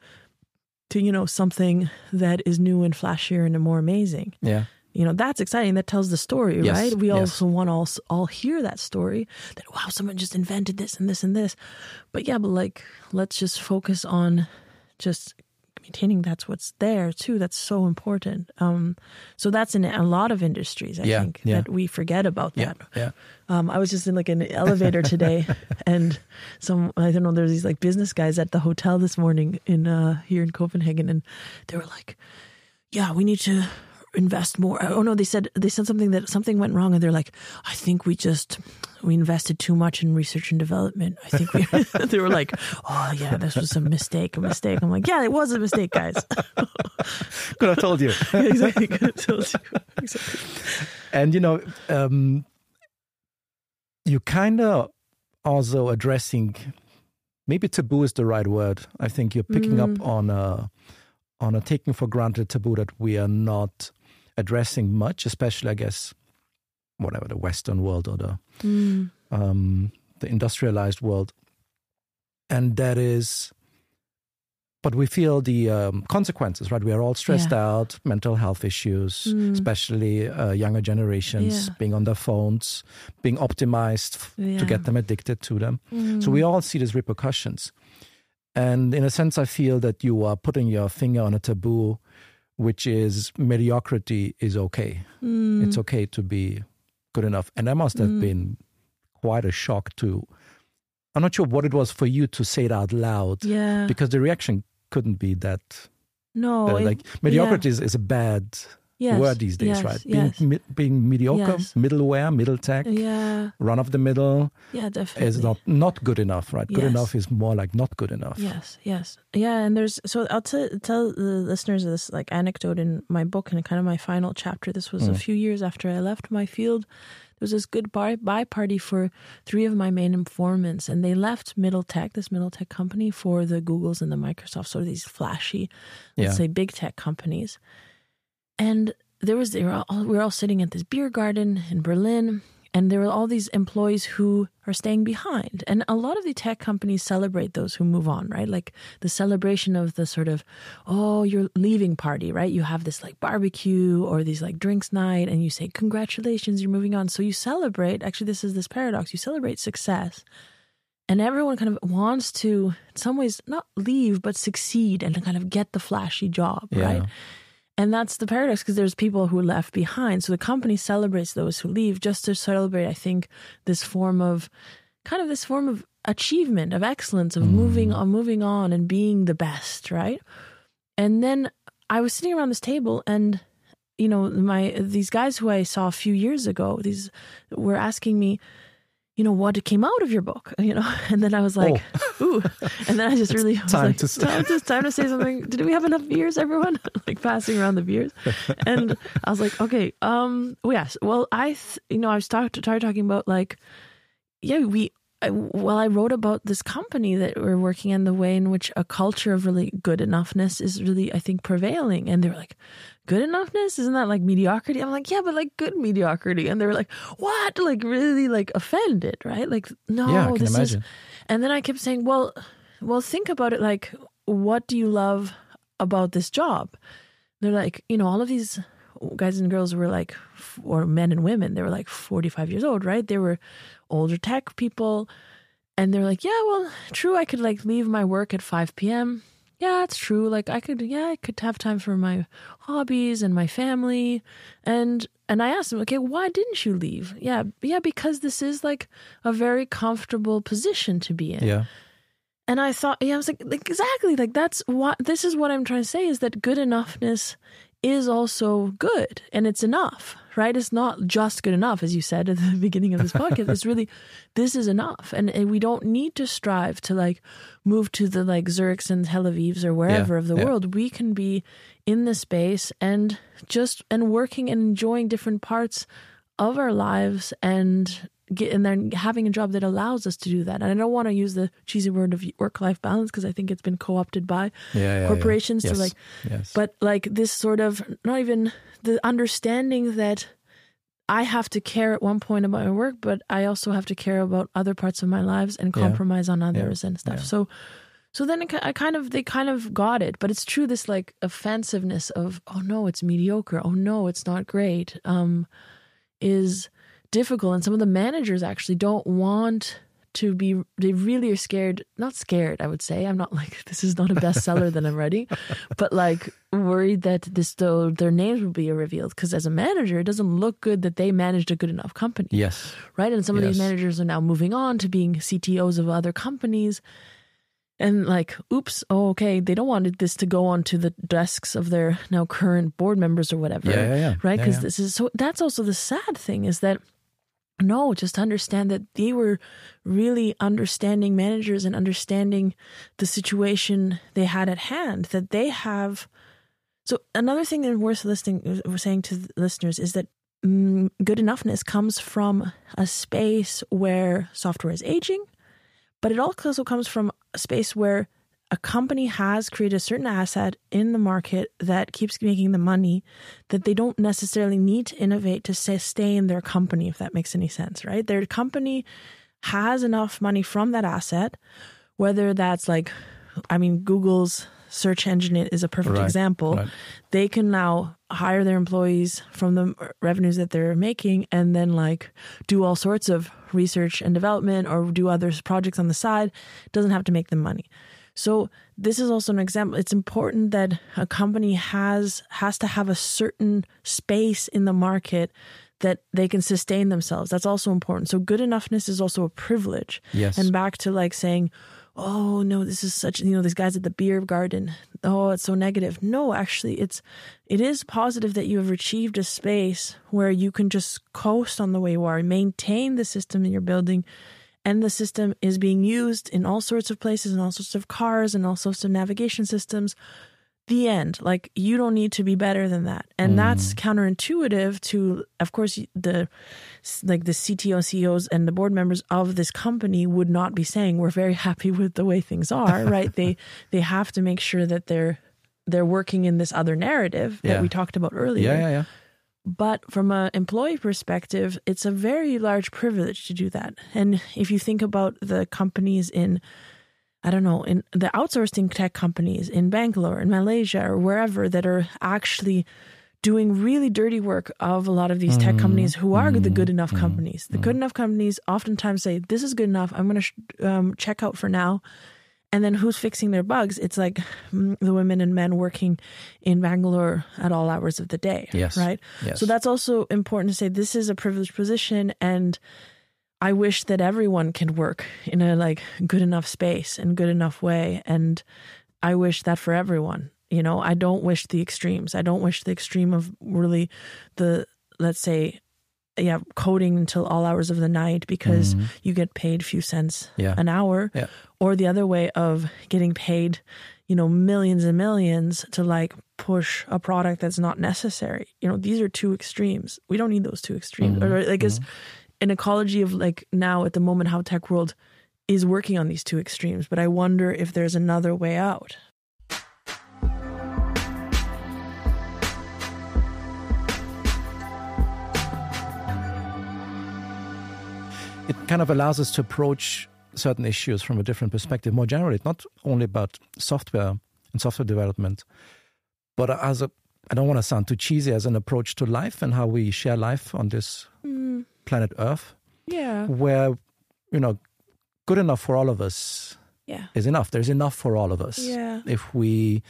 to, you know, something that is new and flashier and more amazing. Yeah. You know, that's exciting. That tells the story, yes. right? We yes. also want to all, all hear that story that, wow, someone just invented this and this and this. But yeah, but like, let's just focus on just maintaining that's what's there too. That's so important. Um, so that's in a lot of industries, I yeah, think, yeah. that we forget about that. Yeah, yeah. Um, I was just in like an elevator today and some, I don't know, there's these like business guys at the hotel this morning in uh, here in Copenhagen, and they were like, yeah, we need to invest more. Oh no, they said they said something that something went wrong, and they're like, I think we just we invested too much in research and development. I think we they were like, oh yeah, this was a mistake, a mistake. I'm like, yeah, it was a mistake, guys. Could have told you. Exactly, could have told you. Exactly. And you know, um, you kind of also addressing maybe taboo is the right word. I think you're picking Mm. up on a, on a taking for granted taboo that we are not addressing much, especially, I guess, whatever, the Western world or the, Mm. um, the industrialized world. And that is, but we feel the um, consequences, right? We are all stressed Yeah. out, mental health issues, Mm. especially uh, younger generations, Yeah. being on their phones, being optimized f- Yeah. to get them addicted to them. Mm. So we all see these repercussions. And in a sense, I feel that you are putting your finger on a taboo, which is mediocrity is okay. Mm. It's okay to be good enough. And that must have Mm. been quite a shock to, I'm not sure what it was for you to say it out loud, Yeah. because the reaction couldn't be that, No. uh, it- like mediocrity is, is a bad yes, word these days, yes, right? Yes. Being, mi- being mediocre, Yes. middleware, middle tech, Yeah. run of the middle Yeah, definitely. is not, not good enough, right? Good Yes. enough is more like not good enough. Yes, yes. Yeah, and there's, so I'll t- tell the listeners this like anecdote in my book and kind of my final chapter. This was a Mm. few years after I left my field. There was this good bar- buy party for three of my main informants, and they left Middle Tech, this Middle Tech company, for the Googles and the Microsofts, sort of these flashy, let's Yeah. say, big tech companies. And there was, they were all, we were all sitting at this beer garden in Berlin, and there were all these employees who are staying behind. And a lot of the tech companies celebrate those who move on, right? Like the celebration of the sort of, oh, you're leaving party, right? You have this like barbecue or these like drinks night, and you say, congratulations, you're moving on. So you celebrate, actually, this is this paradox, you celebrate success. And everyone kind of wants to, in some ways, not leave, but succeed and to kind of get the flashy job, Yeah. right? And that's the paradox, because there's people who are left behind. So the company celebrates those who leave just to celebrate, I think, this form of, kind of this form of achievement, of excellence, of Mm. moving on, moving on and being the best, right? And then I was sitting around this table, and, you know, my these guys who I saw a few years ago, these were asking me, you know, what came out of your book, you know? And then I was like, ooh. And then I just really was time like, to say. time, to, time to say something. Did we have enough beers, everyone? Like passing around the beers. And I was like, okay, um, well, yes. Well, I, th- you know, I started, started talking about like, yeah, we, I, well, I wrote about this company that we're working in, the way in which a culture of really good enoughness is really, I think, prevailing. And they were like, good enoughness? Isn't that like mediocrity? I'm like, yeah, but like good mediocrity. And they were like, what? Like really like offended, right? Like, no, Yeah, I can this imagine. is. And then I kept saying, well, well, think about it. Like, what do you love about this job? They're like, you know, all of these guys and girls were like, or men and women, they were like forty-five years old, right? They were older tech people. And they're like, yeah, well, true. I could like leave my work at five p.m. Yeah, it's true. Like I could, yeah, I could have time for my hobbies and my family. And, and I asked them, okay, why didn't you leave? Yeah. Yeah. Because this is like a very comfortable position to be in. Yeah. And I thought, yeah, I was like, like, exactly. Like that's what, this is what I'm trying to say, is that good enoughness is also good, and it's enough, right? It's not just good enough, as you said at the beginning of this podcast. It's really, this is enough. And, and we don't need to strive to like move to the like Zurichs and Tel Avivs or wherever Yeah, of the yeah. world. We can be in the space and just, and working and enjoying different parts of our lives, and get and then having a job that allows us to do that. And I don't want to use the cheesy word of work-life balance, because I think it's been co-opted by Yeah, yeah, corporations yeah. to Yes, like, yes. but like this sort of, not even the understanding that I have to care at one point about my work, but I also have to care about other parts of my lives and Yeah. compromise on others and stuff. Yeah. So, so then it, ki- I kind of, they kind of got it, but it's true. This like offensiveness of, oh no, it's mediocre. Oh no, it's not great. Um, is difficult. And some of the managers actually don't want to be, they really are scared, not scared, I would say. I'm not like, this is not a bestseller that I'm writing, but like worried that this, though, their names will be revealed. Because as a manager, it doesn't look good that they managed a good enough company. Yes. Right. And some of these Yes. managers are now moving on to being C T Os of other companies. And like, oops, oh, okay, they don't want this to go onto the desks of their now current board members or whatever. Yeah, yeah, yeah. Right? Yeah, Because yeah. this is so, that's also the sad thing, is that, no, just understand that they were really understanding managers and understanding the situation they had at hand, that they have. So another thing that worth listening, we're saying to the listeners, is that mm, good enoughness comes from a space where software is aging, But it also comes from a space where a company has created a certain asset in the market that keeps making the money that they don't necessarily need to innovate to sustain their company, if that makes any sense, right? Their company has enough money from that asset, whether that's like, I mean, Google's search engine is a perfect right, example. Right. They can now hire their employees from the revenues that they're making and then like do all sorts of research and development or do other projects on the side. It doesn't have to make them money. So this is also an example. It's important that a company has has to have a certain space in the market that they can sustain themselves. That's also important. So good enoughness is also a privilege. Yes. And back to like saying, oh no, this is such, you know, these guys at the beer garden. Oh, it's so negative. No, actually, it's it is positive that you have achieved a space where you can just coast on the way you are, maintain the system that you're building. And the system is being used in all sorts of places, in all sorts of cars, and all sorts of navigation systems. The end. Like, you don't need to be better than that. And mm. that's counterintuitive to, of course, the like the C T O, C E Os, and the board members of this company would not be saying, we're very happy with the way things are, right? They they have to make sure that they're they're working in this other narrative yeah. that we talked about earlier. Yeah, yeah, yeah. But from an employee perspective, it's a very large privilege to do that. And if you think about the companies in, I don't know, in the outsourcing tech companies in Bangalore, in Malaysia, or wherever that are actually doing really dirty work of a lot of these tech companies who are the good enough companies. The good enough companies oftentimes say, this is good enough, I'm going to sh- um, check out for now. And then who's fixing their bugs? It's like the women and men working in Bangalore at all hours of the day, yes. right? Yes. So that's also important to say this is a privileged position, and I wish that everyone can work in a like good enough space and good enough way. And I wish that for everyone. You know, I don't wish the extremes. I don't wish the extreme of really the, let's say, yeah, coding until all hours of the night because mm-hmm. you get paid a few cents yeah. an hour, yeah. or the other way of getting paid, you know, millions and millions to like push a product that's not necessary. You know, these are two extremes. We don't need those two extremes. Mm-hmm. Or like, it's mm-hmm. an ecology of like now at the moment how tech world is working on these two extremes. But I wonder if there's another way out. It kind of allows us to approach certain issues from a different perspective. More generally, it's not only about software and software development, but as a, I don't want to sound too cheesy, as an approach to life and how we share life on this mm. planet Earth. Yeah. Where, you know, good enough for all of us yeah. is enough. There's enough for all of us. Yeah. If we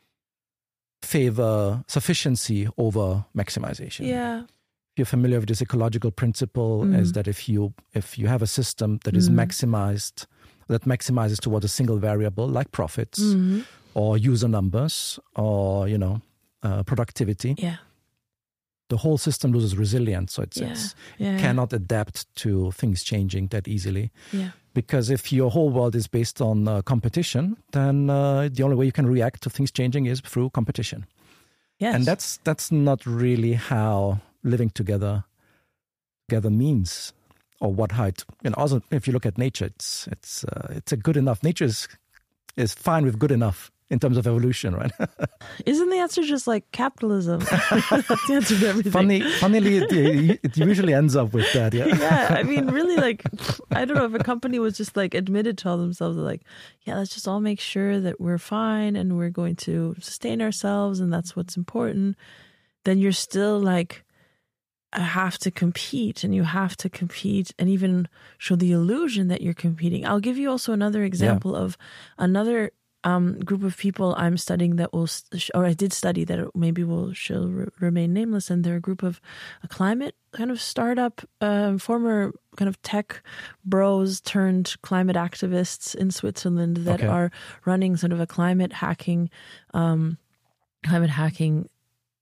favor sufficiency over maximization. Yeah. You're familiar with this ecological principle mm. is that if you if you have a system that is mm. maximized, that maximizes towards a single variable like profits mm-hmm. or user numbers or, you know, uh, productivity, yeah. the whole system loses resilience. So it yeah. says yeah. cannot adapt to things changing that easily. Yeah. Because if your whole world is based on uh, competition, then uh, the only way you can react to things changing is through competition. Yes. And that's that's not really how living together together means, or what height. You know, also if you look at nature, it's it's uh, it's a good enough. Nature is is fine with good enough in terms of evolution, right? Isn't the answer just like capitalism? That's the answer to everything. Funny, funnily, it, it usually ends up with that. Yeah. Yeah, I mean, really, like, I don't know if a company was just like admitted to all themselves, like, yeah, let's just all make sure that we're fine and we're going to sustain ourselves, and that's what's important. Then you're still like, I have to compete, and you have to compete and even show the illusion that you're competing. I'll give you also another example yeah. of another um, group of people I'm studying that will, or I did study that maybe will shall re- remain nameless, and they're a group of a climate kind of startup, uh, former kind of tech bros turned climate activists in Switzerland that okay. are running sort of a climate hacking, um, climate hacking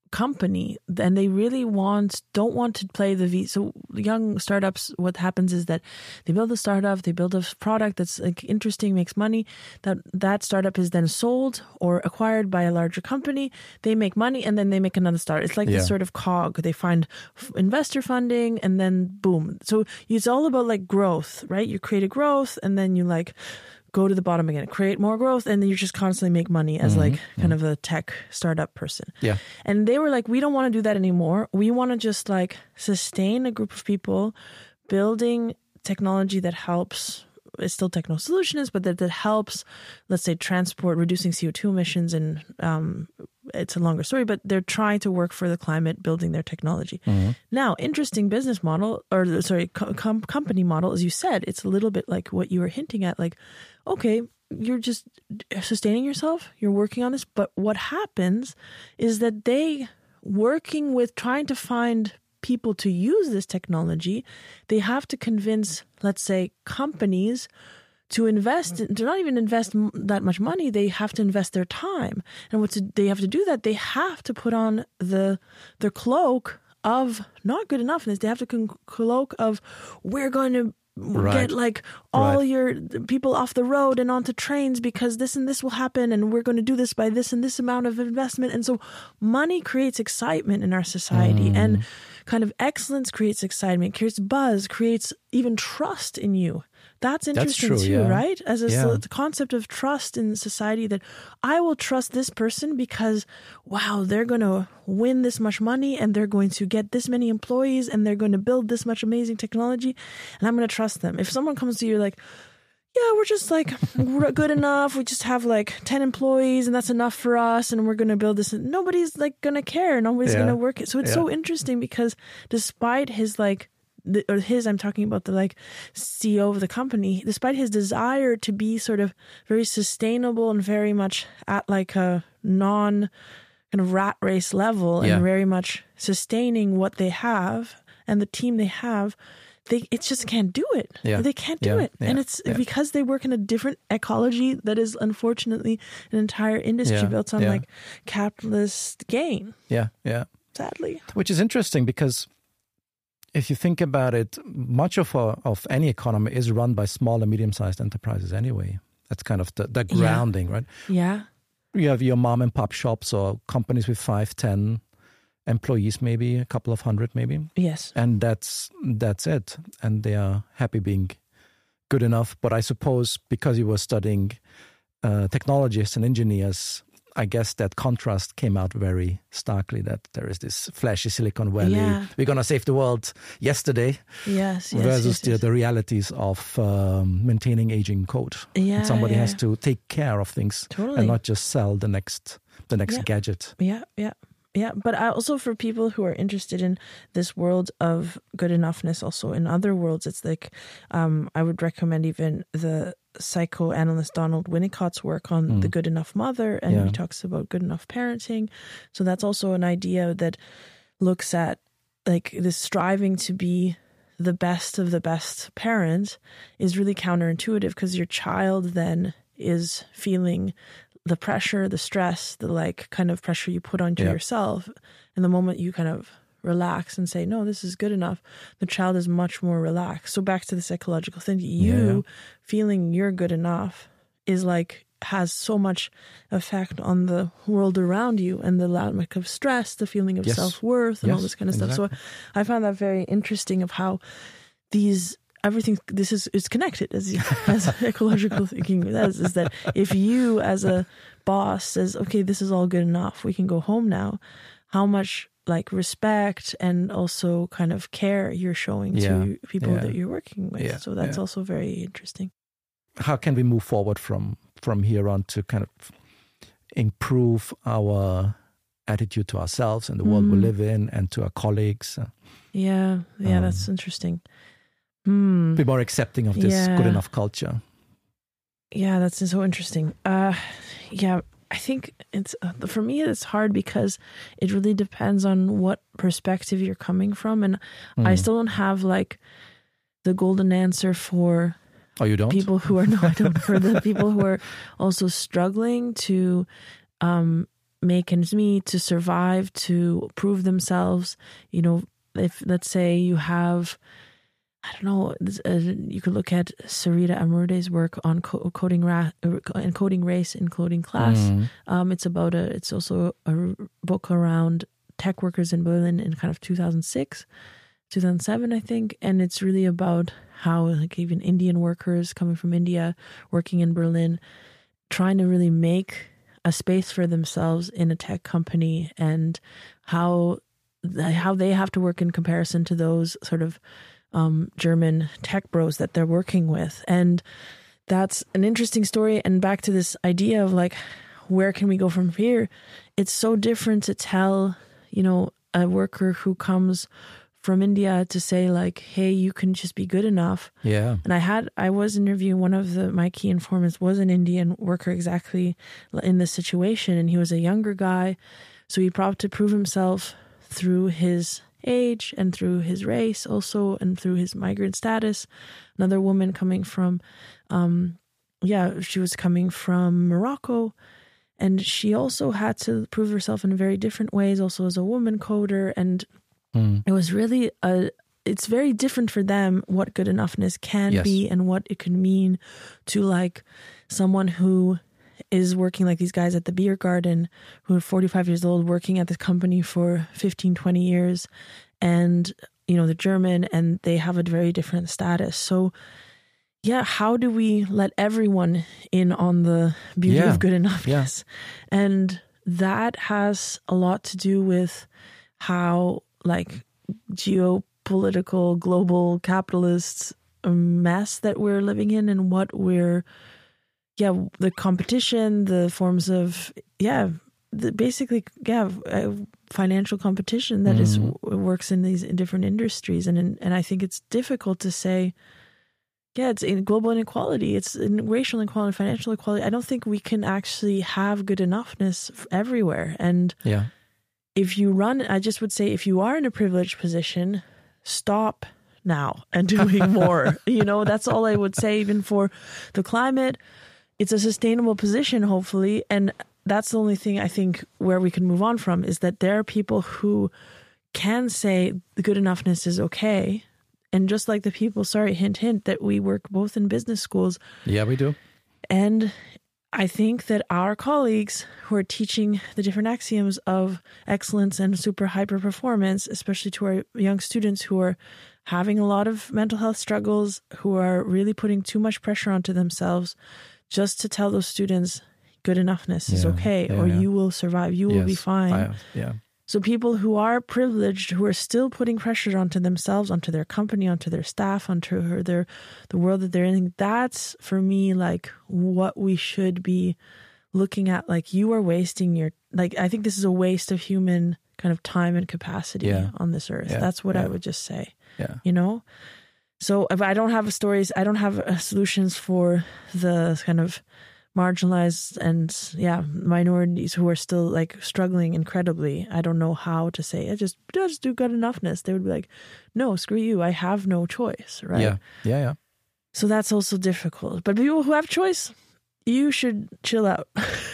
company, and they really want don't want to play the V. So young startups, what happens is that they build a startup, they build a product that's like interesting, makes money. That that startup is then sold or acquired by a larger company. They make money, and then they make another startup. It's like Yeah. this sort of cog. They find f- investor funding, and then boom. So it's all about like growth, right? You create a growth, and then you like go to the bottom again, create more growth, and then you just constantly make money as like kind of a tech startup person. Yeah. And they were like, we don't want to do that anymore. We want to just like sustain a group of people building technology that helps, it's still techno solutions, but that, that helps, let's say, transport, reducing C O two emissions. And um, it's a longer story, but they're trying to work for the climate, building their technology. Mm-hmm. Now, interesting business model, or sorry, com- company model, as you said, it's a little bit like what you were hinting at, like, okay, you're just sustaining yourself, you're working on this, but what happens is that they, working with trying to find people to use this technology, they have to convince, let's say, companies to invest, to not even invest that much money, they have to invest their time. And what to, they have to do that, they have to put on the their cloak of not good enoughness. They have to con- cloak of, we're going to Right. get like all right. your people off the road and onto trains because this and this will happen, and we're going to do this by this and this amount of investment. And so money creates excitement in our society, mm. and kind of excellence creates excitement, creates buzz, creates even trust in you. That's interesting That's true, too, yeah. right? As a yeah. so the concept of trust in society, that I will trust this person because, wow, they're going to win this much money, and they're going to get this many employees, and they're going to build this much amazing technology, and I'm going to trust them. If someone comes to you like, yeah, we're just like, we're good enough, we just have like ten employees, and that's enough for us, and we're going to build this, nobody's like going to care, nobody's yeah. going to work it. So it's yeah. so interesting because despite his like, The, or his, I'm talking about the like C E O of the company, despite his desire to be sort of very sustainable and very much at like a non kind of rat race level, yeah. and very much sustaining what they have and the team they have, they it just can't do it. Yeah. They can't do yeah. it. Yeah. And it's yeah. because they work in a different ecology that is unfortunately an entire industry yeah. built on yeah. like capitalist gain. Yeah, yeah. Sadly. Which is interesting because if you think about it, much of a, of any economy is run by small and medium-sized enterprises anyway. That's kind of the, the grounding, yeah. right? Yeah. You have your mom and pop shops or companies with five, ten employees, maybe a couple of hundred, maybe. Yes. And that's that's it. And they are happy being good enough. But I suppose because you were studying uh, technologists and engineers, I guess that contrast came out very starkly, that there is this flashy Silicon Valley, yeah. we're going to save the world yesterday, yes, yes, versus yes, the, yes. the realities of um, maintaining aging code. Yeah, and somebody yeah. has to take care of things totally. and not just sell the next the next yeah. gadget. Yeah, yeah. Yeah, but I also, for people who are interested in this world of good enoughness, also in other worlds, it's like, um, I would recommend even the psychoanalyst Donald Winnicott's work on mm. the good enough mother, and yeah. he talks about good enough parenting. So that's also an idea that looks at like this striving to be the best of the best parent is really counterintuitive, because your child then is feeling the pressure, the stress, the like kind of pressure you put onto yeah. yourself. And the moment you kind of relax and say, no, this is good enough, the child is much more relaxed. So back to the psychological thing, you yeah. feeling you're good enough is like, has so much effect on the world around you, and the lack of stress, the feeling of yes. self-worth and yes. all this kind of exactly. stuff. So I found that very interesting of how these everything this is is connected as as ecological thinking does, is that if you as a boss says, okay, this is all good enough, we can go home now, how much like respect and also kind of care you're showing yeah. to people yeah. that you're working with. Yeah. So that's yeah. also very interesting. How can we move forward from from here on to kind of improve our attitude to ourselves and the world mm. we live in, and to our colleagues? Yeah, yeah, um, that's interesting. Hmm. Be more accepting of this yeah. good enough culture. Yeah, that's so interesting. Uh, yeah, I think it's uh, for me it's hard because it really depends on what perspective you're coming from, and mm. I still don't have like the golden answer for. Oh, you don't? People who are no, I don't. For the people who are also struggling to um, make ends meet, to survive, to prove themselves. You know, if let's say you have, I don't know, uh, you could look at Sarita Amrude's work on co- coding ra- encoding race, encoding class. Mm. Um, it's about a. It's also a book around tech workers in Berlin in kind of two thousand six, two thousand seven, I think, and it's really about how like even Indian workers coming from India working in Berlin, trying to really make a space for themselves in a tech company, and how how they have to work in comparison to those sort of um, German tech bros that they're working with. And that's an interesting story. And back to this idea of like, where can we go from here? It's so different to tell, you know, a worker who comes from India to say like, hey, you can just be good enough. Yeah. And I had, I was interviewing one of the, my key informants was an Indian worker exactly in this situation. And he was a younger guy. So he probably to prove himself through his age and through his race also, and through his migrant status. Another woman coming from, um, yeah, she was coming from Morocco. And she also had to prove herself in very different ways, also as a woman coder. And mm. it was really, a, it's very different for them what good enoughness can yes. be and what it can mean to like someone who is working like these guys at the beer garden who are forty-five years old, working at this company for fifteen, twenty years. And, you know, they're German and they have a very different status. So yeah, how do we let everyone in on the beauty yeah. of good enoughness? Yeah. And that has a lot to do with how, like, geopolitical, global capitalist mess that we're living in, and what we're, yeah, the competition, the forms of, yeah, the basically, yeah, financial competition that mm. is works in these different industries. And in, and I think it's difficult to say, yeah, it's in global inequality, it's in racial inequality, financial equality. I don't think we can actually have good enoughness everywhere. And yeah. if you run, I just would say, if you are in a privileged position, stop now and doing more. You know, that's all I would say. Even for the climate, it's a sustainable position, hopefully. And that's the only thing I think where we can move on from, is that there are people who can say the good enoughness is okay. And just like the people, sorry, hint, hint, that we work both in business schools. Yeah, we do. And I think that our colleagues who are teaching the different axioms of excellence and super hyper performance, especially to our young students who are having a lot of mental health struggles, who are really putting too much pressure onto themselves, just to tell those students good enoughness yeah, is okay, yeah, or yeah. you will survive, you yes, will be fine. I, yeah. So people who are privileged, who are still putting pressure onto themselves, onto their company, onto their staff, onto her, their the world that they're in, that's for me like what we should be looking at. Like, you are wasting your, like, I think this is a waste of human kind of time and capacity yeah. on this earth. Yeah. That's what yeah. I would just say. Yeah. You know? So if I don't have stories, I don't have uh, solutions for the kind of marginalized and yeah minorities who are still like struggling incredibly. I don't know how to say it. Just just do good enoughness. They would be like, no, screw you, I have no choice, right? Yeah, yeah, yeah. So that's also difficult. But people who have choice, you should chill out.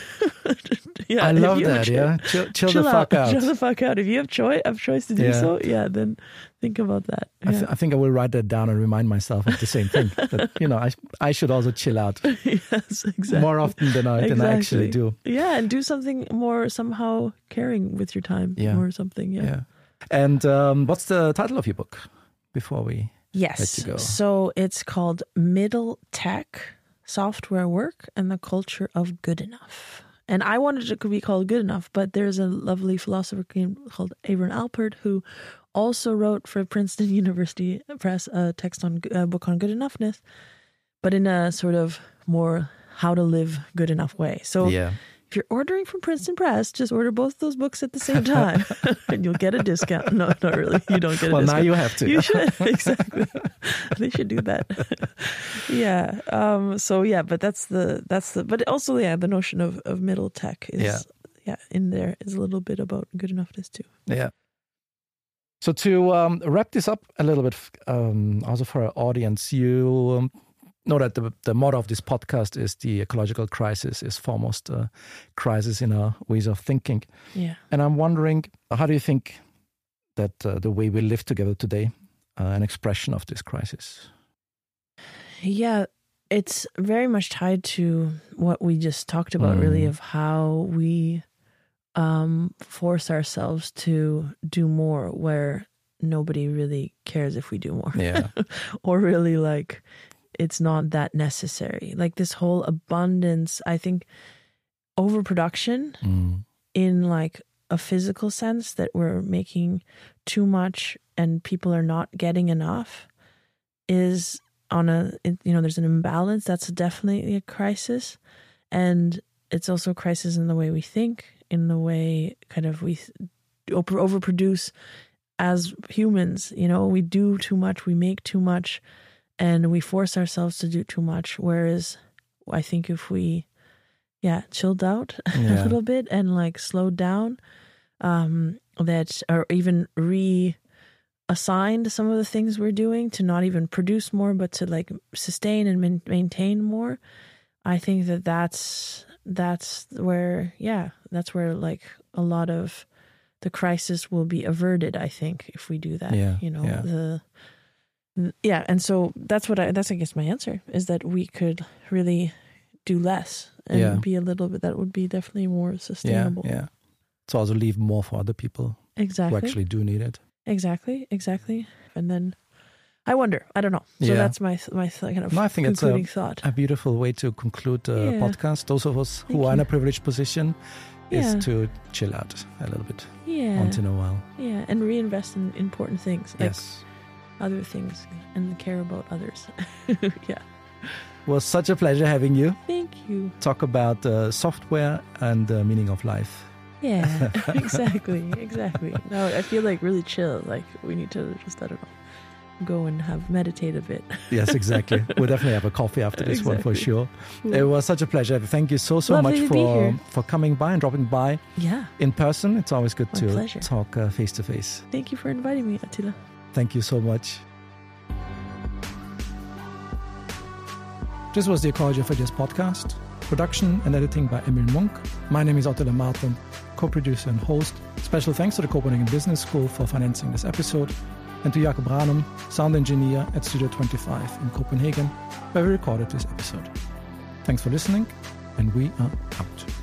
yeah, I love that. Cho- yeah, chill, chill, chill the out, fuck out. Chill the fuck out. If you have choice, have choice to do yeah. so, yeah, then think about that. Yeah. I, th- I think I will write that down and remind myself of the same thing. That, you know, I I should also chill out. Yes, exactly. More often than I exactly. than I actually do. Yeah, and do something more somehow caring with your time. Yeah. Or something. Yeah. yeah. And um, what's the title of your book? Before we yes, let you go. So it's called Middle Tech: Software Work and the Culture of Good Enough. And I wanted it to be called Good Enough, but there's a lovely philosopher called Avram Alpert who also wrote for Princeton University Press a text on a book on good enoughness, but in a sort of more how to live good enough way. So yeah. if you're ordering from Princeton Press, just order both those books at the same time and you'll get a discount. No, not really. You don't get a well, discount. Well, now you have to. You should. Exactly. They should do that. yeah. Um, so yeah, but that's the, that's the, but also, yeah, the notion of, of middle tech is, yeah. yeah, in there is a little bit about good enoughness too. Yeah. So to um, wrap this up a little bit, um, also for our audience, you um, know that the, the motto of this podcast is the ecological crisis is foremost a crisis in our ways of thinking. Yeah. And I'm wondering, how do you think that uh, the way we live together today, uh, an expression of this crisis? Yeah, it's very much tied to what we just talked about, mm. really, of how we um, force ourselves to do more where nobody really cares if we do more. Yeah. Or really like it's not that necessary. Like this whole abundance, I think overproduction mm. in like a physical sense, that we're making too much and people are not getting enough, is on a, you know, there's an imbalance. That's definitely a crisis. And it's also a crisis in the way we think, in the way kind of we over overproduce as humans. You know, we do too much, we make too much, and we force ourselves to do too much. Whereas I think if we, yeah, chilled out yeah. a little bit and like slowed down, um, that, or even reassigned some of the things we're doing to not even produce more, but to like sustain and man- maintain more. I think that that's, that's where, yeah, that's where like a lot of the crisis will be averted, I think, if we do that. Yeah, you know, yeah. the, yeah. And so that's what I, that's, I guess my answer is that we could really do less and yeah. be a little bit, that would be definitely more sustainable. Yeah, yeah. So also leave more for other people exactly. who actually do need it. Exactly, exactly. And then I wonder, I don't know. So yeah. that's my my kind of no, I think concluding it's a, thought. a beautiful way to conclude the yeah. podcast. Those of us Thank who are you. in a privileged position yeah. is to chill out a little bit yeah. once in a while. Yeah, and reinvest in important things. Like yes. other things and care about others. yeah. It was such a pleasure having you. Thank you. Talk about uh, software and the meaning of life. Yeah, exactly, exactly. No, I feel like really chill. Like we need to just, I don't know, go and have meditate a bit. Yes, exactly. We'll definitely have a coffee after this exactly. one for sure. Cool. It was such a pleasure. Thank you so, so Lovely much to be for here. for coming by and dropping by Yeah. in person. It's always good My to pleasure. talk uh, face to face. Thank you for inviting me, Attila. Thank you so much. This was the Ecology of Ideas podcast. Production and editing by Emil Munk. My name is Attila Martin, co-producer and host. Special thanks to the Copenhagen Business School for financing this episode, and to Jakob Ranum, sound engineer at Studio twenty-five in Copenhagen, where we recorded this episode. Thanks for listening, and we are out.